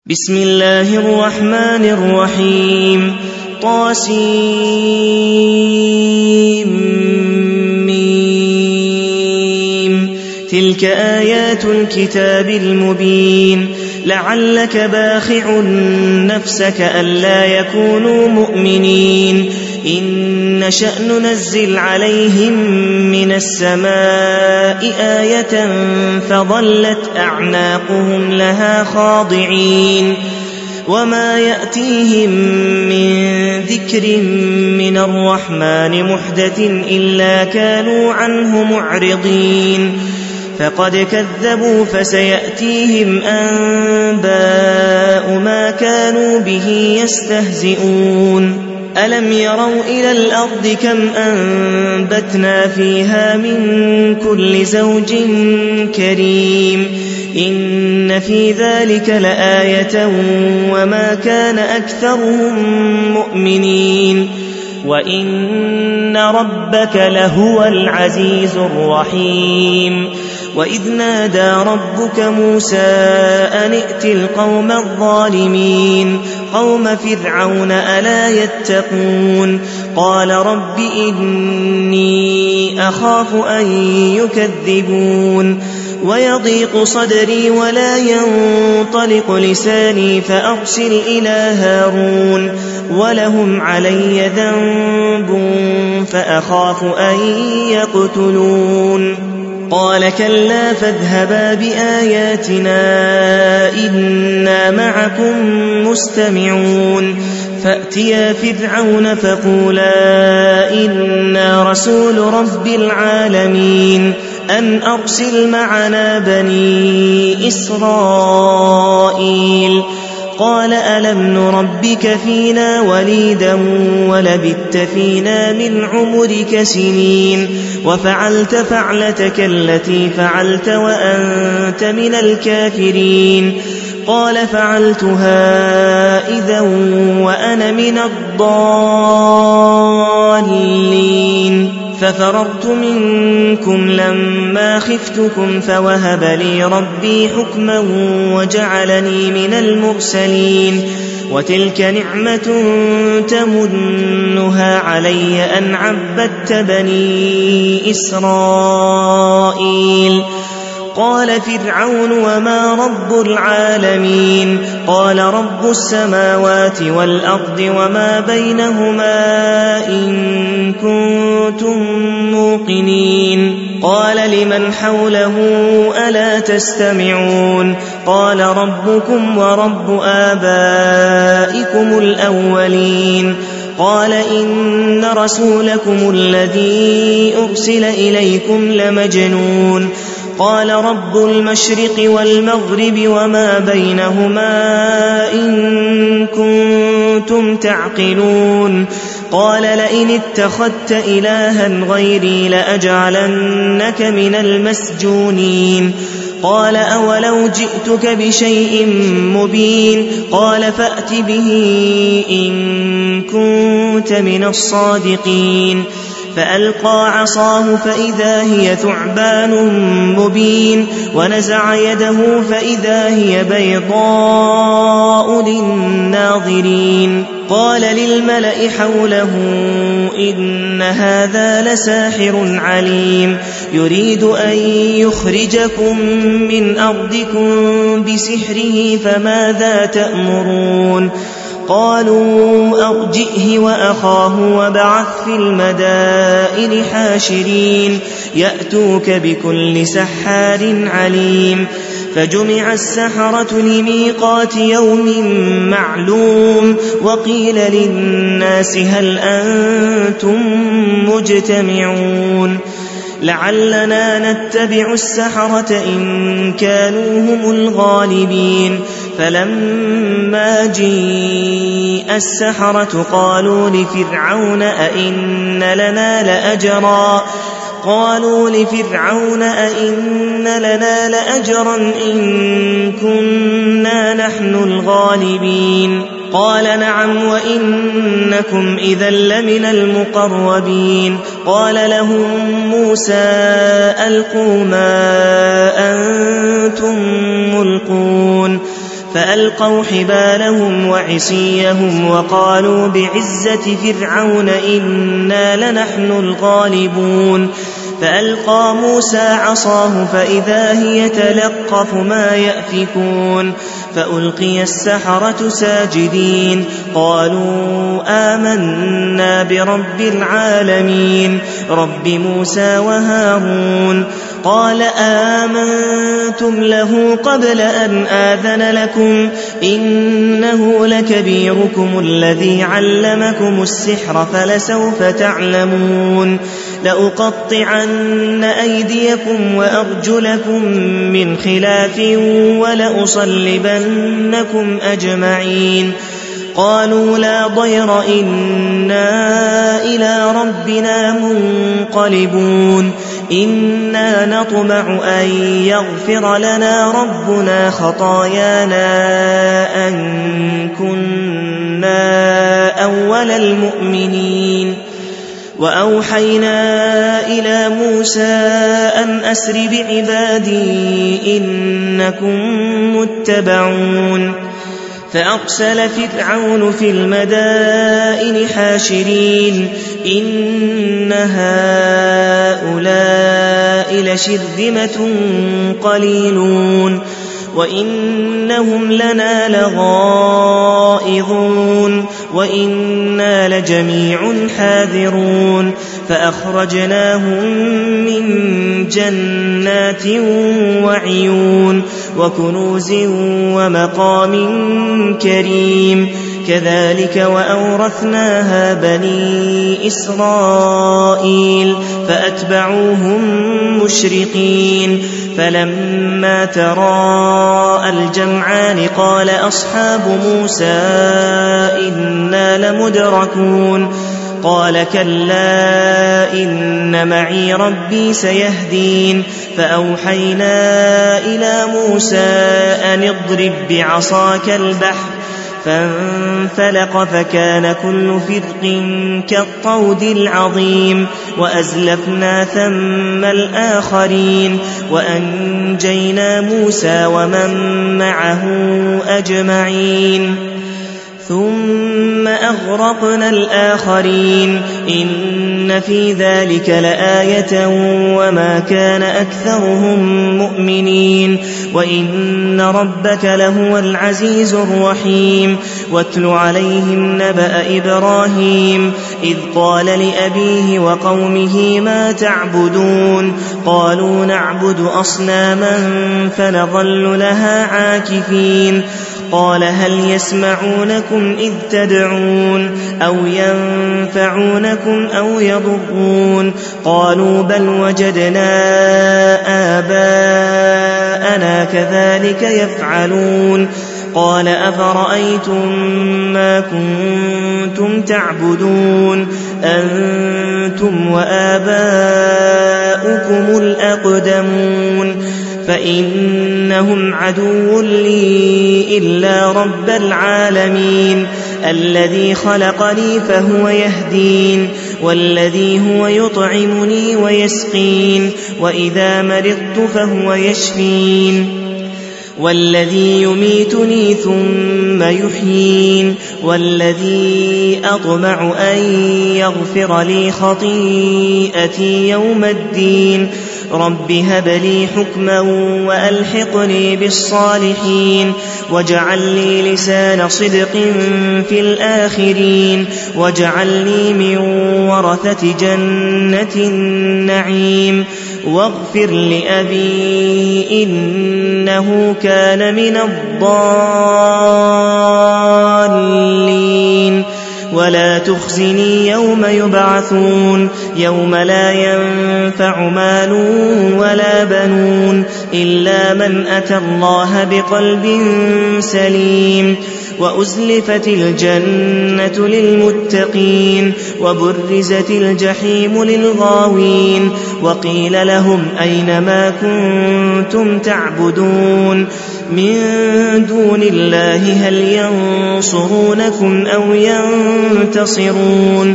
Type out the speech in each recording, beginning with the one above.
بسم الله الرحمن الرحيم طاسيم تلك آيات الكتاب المبين لعلك باخع نفسك ألا يكونوا مؤمنين إن نشأ ننزل عليهم من السماء آية فظلت أعناقهم لها خاضعين وما يأتيهم من ذكر من الرحمن محدث إلا كانوا عنه معرضين فقد كذبوا فسيأتيهم أنباء ما كانوا به يستهزئون ألم يروا إلى الأرض كم أنبتنا فيها من كل زوج كريم إن في ذلك لآية وما كان أكثرهم مؤمنين وإن ربك لهو العزيز الرحيم وإذ نادى ربك موسى أن ائت القوم الظالمين قوم فرعون ألا يتقون قال رب إني أخاف أن يكذبون ويضيق صدري ولا ينطلق لساني فأرسل إلى هارون ولهم علي ذنب فأخاف أن يقتلون قال كلا فاذهبا بآياتنا إنا معكم مستمعون فأتيا فرعون فقولا إنا رسول رب العالمين أن أرسل معنا بني إسرائيل قال ألم نربك فينا وليدا ولبثت فينا من عمرك سنين وفعلت فعلتك التي فعلت وأنت من الكافرين قال فعلتها إذا وأنا من الضالين ففررت منكم لما خفتكم فوهب لي ربي حكما وجعلني من المرسلين وتلك نعمة تمنها علي أن عبدت بني إسرائيل قال فرعون وما رب العالمين قال رب السماوات والأرض وما بينهما إن كنتم موقنين قال لمن حوله ألا تستمعون قال ربكم ورب آبائكم الأولين قال إن رسولكم الذي أرسل إليكم لمجنون قال رب المشرق والمغرب وما بينهما إن كنتم تعقلون قال لئن اتخذت إلها غيري لأجعلنك من المسجونين قال أولو جئتك بشيء مبين قال فأت به إن كنت من الصادقين فألقى عصاه فإذا هي ثعبان مبين ونزع يده فإذا هي بيضاء للناظرين قال للملأ حوله إن هذا لساحر عليم يريد أن يخرجكم من أرضكم بسحره فماذا تأمرون قالوا أرجئه وأخاه وابعث في المدائن حاشرين يأتوك بكل سحار عليم فجمع السحرة لميقات يوم معلوم وقيل للناس هل أنتم مجتمعون لعلنا نتبع السحرة إن كانوا هم الغالبين فلما جيء السحرة قالوا لفرعون أئن لنا لأجرا إن كنا نحن الغالبين قال نعم وإنكم إذا لمن المقربين قال لهم موسى ألقوا ما أنتم ملقون فألقوا حبالهم وعصيهم وقالوا بعزة فرعون إنا لنحن الغالبون فألقى موسى عصاه فإذا هي تلقف ما يأفكون فألقي السحرة ساجدين قالوا آمنا برب العالمين رب موسى وهارون قال آمنتم له قبل أن آذن لكم إنه لكبيركم الذي علمكم السحر فلسوف تعلمون لأقطعن أيديكم وأرجلكم من خلاف ولأصلبنكم أجمعين قالوا لا ضير إنا إلى ربنا منقلبون إنا نطمع أن يغفر لنا ربنا خطايانا أن كنا أول المؤمنين وأوحينا إلى موسى أن أسر بعبادي إنكم متبعون فأرسل فرعون في المدائن حاشرين إن هؤلاء لشرذمة قليلون وإنهم لنا لغائظون وإنا لجميع حاذرون فأخرجناهم من جنات وعيون وكنوز ومقام كريم كذلك وأورثناها بني إسرائيل فأتبعوهم مشرقين فلما تراءى الجمعان قال أصحاب موسى إنا لمدركون قال كلا إن معي ربي سيهدين فأوحينا إلى موسى أن اضرب بعصاك البحر فانفلق فكان كل فرق كالطود العظيم وأزلفنا ثم الآخرين وأنجينا موسى ومن معه أجمعين ثم أغرقنا الآخرين إن في ذلك لآية وما كان أكثرهم مؤمنين وإن ربك لهو العزيز الرحيم واتل عليهم نبأ إبراهيم إذ قال لأبيه وقومه ما تعبدون قالوا نعبد أصناما فنظل لها عاكفين قال هل يسمعونكم إذ تدعون أو ينفعونكم أو يضرون قالوا بل وجدنا آباءنا كذلك يفعلون قال أفرأيتم ما كنتم تعبدون أنتم وآباؤكم الأقدمون فإنهم عدو لي إلا رب العالمين الذي خلقني فهو يهدين والذي هو يطعمني ويسقين وإذا مرضت فهو يشفين والذي يميتني ثم يحيين والذي أطمع أن يغفر لي خطيئتي يوم الدين رب هب لي حكما وألحقني بالصالحين واجعل لي لسان صدق في الآخرين واجعلني من ورثة جنة النعيم واغفر لأبي إنه كان من الضالين ولا تخزني يوم يبعثون يوم لا ينفع مال ولا بنون إلا من أتى الله بقلب سليم وأزلفت الجنة للمتقين وبرزت الجحيم للغاوين وقيل لهم أين ما كنتم تعبدون من دون الله هل ينصرونكم أو ينتصرون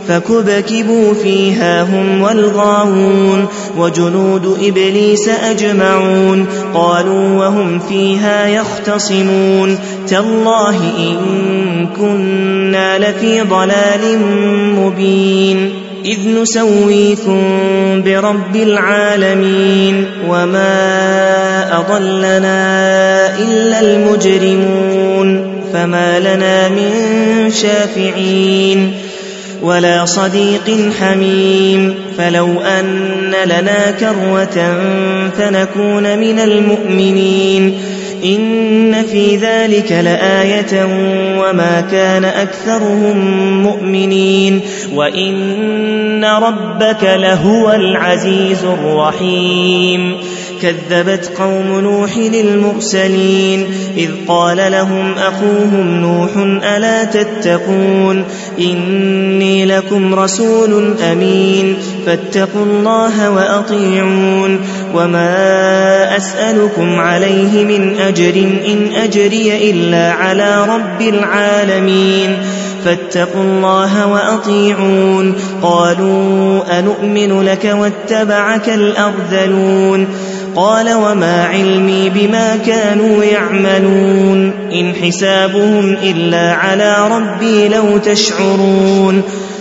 فكبكبوا فيها هم والغاوون وجنود إبليس أجمعون قالوا وهم فيها يختصمون تالله إن كنا لفي ضلال مبين إذ نسويكم برب العالمين وما أضلنا إلا المجرمون فما لنا من شافعين ولا صديق حميم فلو أن لنا كرة فنكون من المؤمنين إن في ذلك لآية وما كان أكثرهم مؤمنين وإن ربك لهو العزيز الرحيم كذبت قوم نوح للمرسلين إذ قال لهم أخوهم نوح ألا تتقون إني لكم رسول أمين فاتقوا الله وأطيعون وما أسألكم عليه من أجر إن أجري إلا على رب العالمين فاتقوا الله وأطيعون قالوا أنؤمن لك واتبعك الأرذلون قال وما علمي بما كانوا يعملون إن حسابهم إلا على ربي لو تشعرون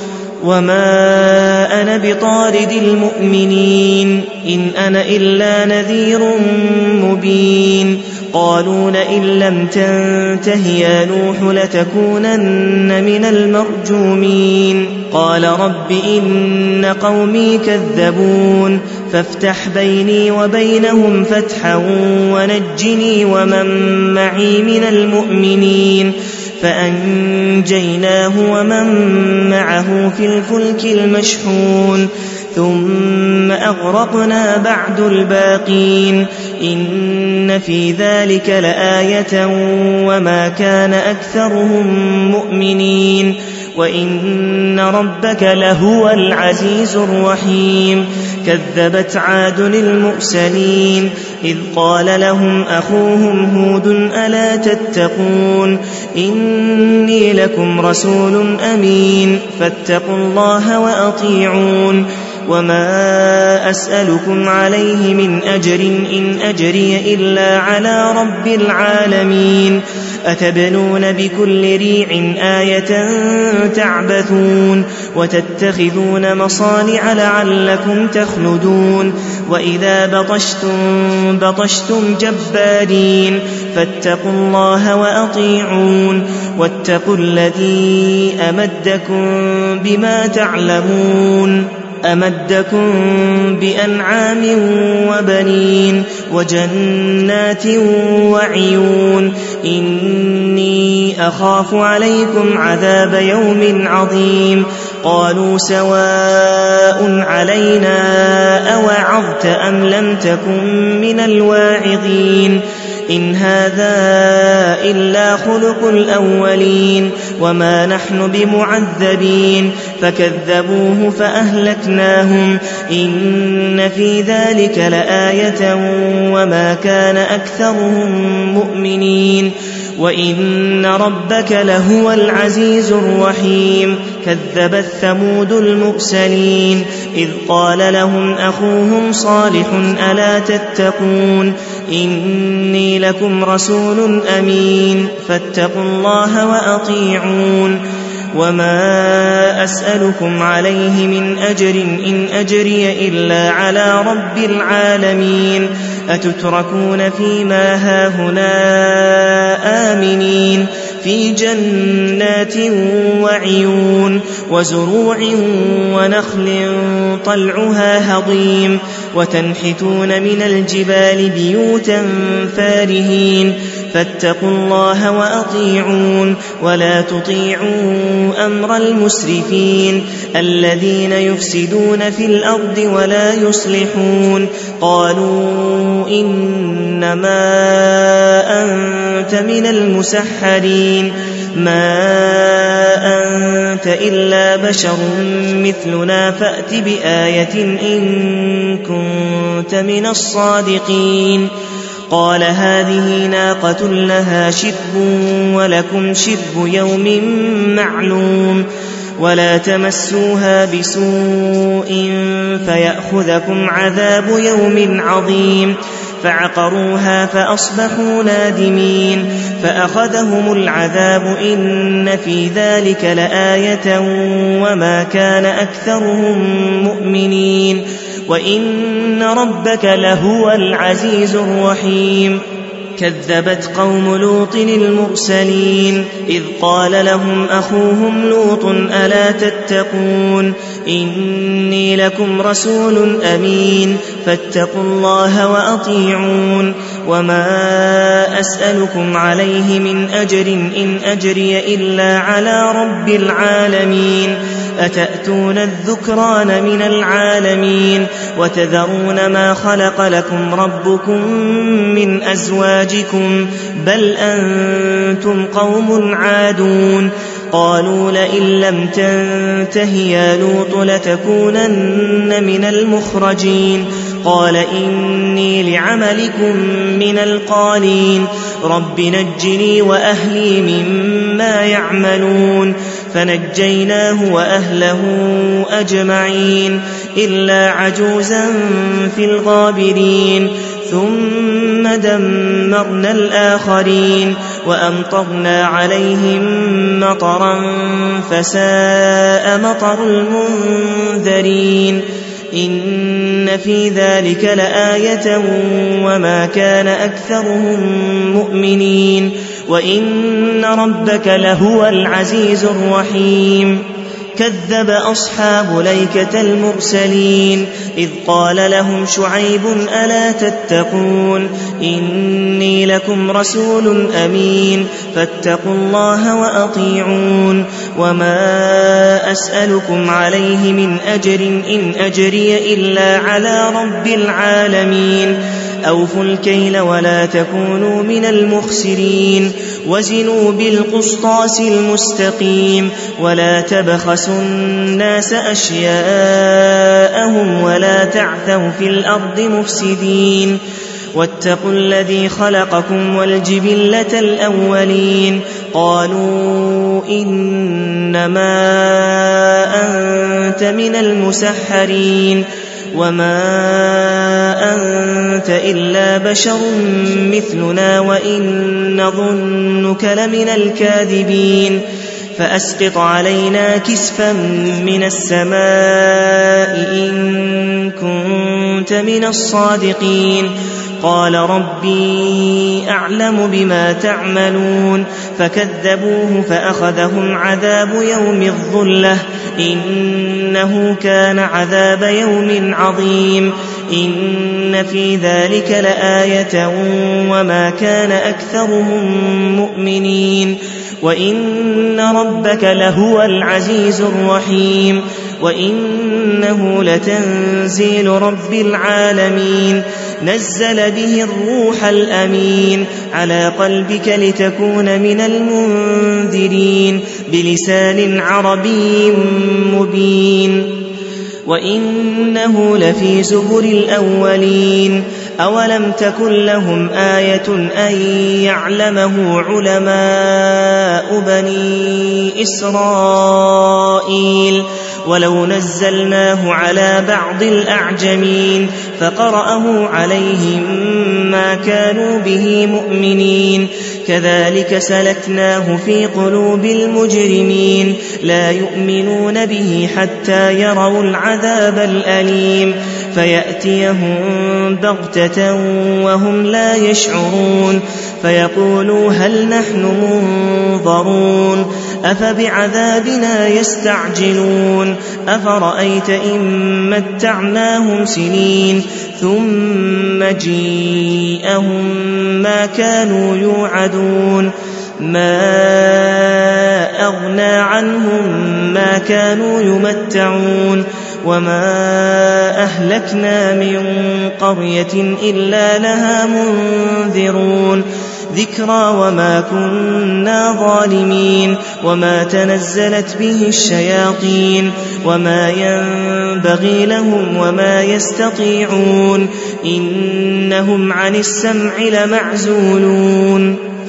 وما أنا بطارد المؤمنين إن أنا إلا نذير مبين قالوا لئن لم تنته يا نوح لتكونن من المرجومين قال رب إن قومي كذبون فافتح بيني وبينهم فتحا ونجني ومن معي من المؤمنين فأنجيناه ومن معه في الفلك المشحون ثم أغرقنا بعد الباقين إن في ذلك لآية وما كان أكثرهم مؤمنين وإن ربك لهو العزيز الرحيم كذبت عاد المرسلين إذ قال لهم أخوهم هود ألا تتقون إني لكم رسول أمين فاتقوا الله وأطيعون وما أسألكم عليه من أجر إن أجري إلا على رب العالمين أتبنون بكل ريع آية تعبثون وتتخذون مصانع لعلكم تخلدون وإذا بطشتم جبارين فاتقوا الله وأطيعون واتقوا الذي أمدكم بما تعلمون أمدكم بأنعام وبنين وجنات وعيون إني أخاف عليكم عذاب يوم عظيم قالوا سواء علينا أوعظت أم لم تكن من الواعظين إن هذا إلا خلق الأولين وما نحن بمعذبين فكذبوه فأهلكناهم إن في ذلك لآية وما كان أكثرهم مؤمنين وإن ربك لهو العزيز الرحيم كذبت ثمود المرسلين إذ قال لهم أخوهم صالح ألا تتقون إني لكم رسول أمين فاتقوا الله وأطيعون وما أسألكم عليه من أجر إن أجري إلا على رب العالمين أتتركون فيما هاهنا آمنين في جنات وعيون وزروع ونخل طلعها هضيم وتنحتون من الجبال بيوتا فارهين فاتقوا الله وأطيعون ولا تطيعوا أمر المسرفين الذين يفسدون في الأرض ولا يصلحون قالوا إنما أنت من المسحرين ما أنت إلا بشر مثلنا فأت بآية إن كنت من الصادقين قال هذه ناقة لها شرب ولكم شرب يوم معلوم ولا تمسوها بسوء فيأخذكم عذاب يوم عظيم فعقروها فأصبحوا نادمين فأخذهم العذاب إن في ذلك لآية وما كان أكثرهم مؤمنين وإن ربك لهو العزيز الرحيم كذبت قوم لوط المرسلين إذ قال لهم أخوهم لوط ألا تتقون إني لكم رسول أمين فاتقوا الله وأطيعون وما أسألكم عليه من أجر إن أجري إلا على رب العالمين أتأتون الذكران من العالمين وتذرون ما خلق لكم ربكم من أزواجكم بل أنتم قوم عادون قالوا لئن لم تنته يا لوط لتكونن من المخرجين قال إني لعملكم من القالين رب نجني وأهلي مما يعملون فنجيناه وأهله أجمعين إلا عجوزا في الغابرين ثم دمرنا الآخرين وأمطرنا عليهم مطرا فساء مطر المنذرين إن في ذلك لآية وما كان أكثرهم مؤمنين وإن ربك لهو العزيز الرحيم كذب أصحاب ليكة المرسلين إذ قال لهم شعيب ألا تتقون إني لكم رسول أمين فاتقوا الله وأطيعون وما أسألكم عليه من أجر إن أجري إلا على رب العالمين أوفوا الكيل ولا تكونوا من المخسرين وزنوا بالقسطاس المستقيم ولا تبخسوا الناس أشياءهم ولا تعثوا في الأرض مفسدين واتقوا الذي خلقكم والجبلة الأولين قالوا إنما أنت من المسحرين وما أنت إلا بشر مثلنا وإن نظنك لمن الكاذبين فأسقط علينا كسفا من السماء إن كنت من الصادقين قال ربي أعلم بما تعملون فكذبوه فأخذهم عذاب يوم الظلة إنه كان عذاب يوم عظيم إن في ذلك لآية وما كان أكثرهم مؤمنين وإن ربك لهو العزيز الرحيم وإنه لتنزيل رب العالمين نزل به الروح الأمين على قلبك لتكون من المنذرين بلسان عربي مبين وإنه لفي زبر الأولين أولم تكن لهم آية أن يعلمه علماء بني إسرائيل ولو نزلناه على بعض الأعجمين فقرأه عليهم ما كانوا به مؤمنين كذلك سلكناه في قلوب المجرمين لا يؤمنون به حتى يروا العذاب الأليم فيأتيهم بغتة وهم لا يشعرون فيقولوا هل نحن منظرون أفبعذابنا يستعجلون أفرأيت إن متعناهم سنين ثم جيءهم ما كانوا يوعدون ما أغنى عنهم ما كانوا يمتعون وما أهلكنا من قرية إلا لها منذرون ذكرى وما كنا ظالمين وما تنزلت به الشياطين وما ينبغي لهم وما يستطيعون إنهم عن السمع لمعزولون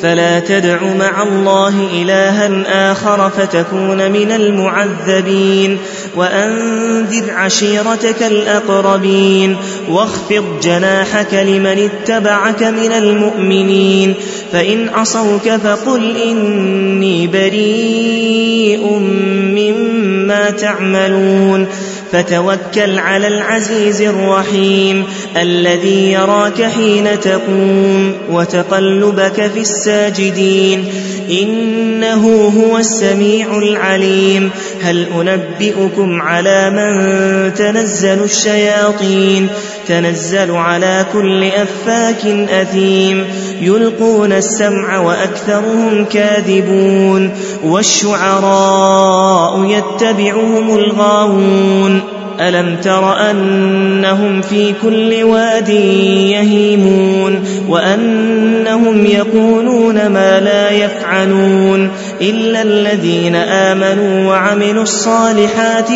فلا تدع مع الله إلها آخر فتكون من المعذبين وأنذر عشيرتك الأقربين واخفض جناحك لمن اتبعك من المؤمنين فإن عصوك فقل إني بريء مما تعملون فتوكل على العزيز الرحيم الذي يراك حين تقوم وتقلبك في الساجدين إنه هو السميع العليم هل أنبئكم على من تنزل الشياطين تنزل على كل أفاك أثيم يلقون السمع وأكثرهم كاذبون والشعراء يتبعهم الغاوون ألم تر أنهم في كل واد يهيمون وأنهم يقولون ما لا يفعلون إلا الذين آمنوا وعملوا الصالحات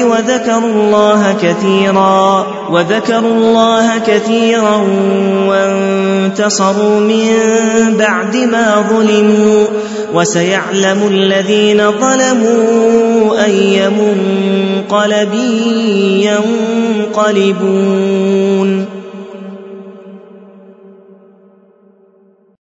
وذكروا الله كثيرا وانتصروا من بعد ما ظلموا وسيعلم الذين ظلموا أي منقلب ينقلبون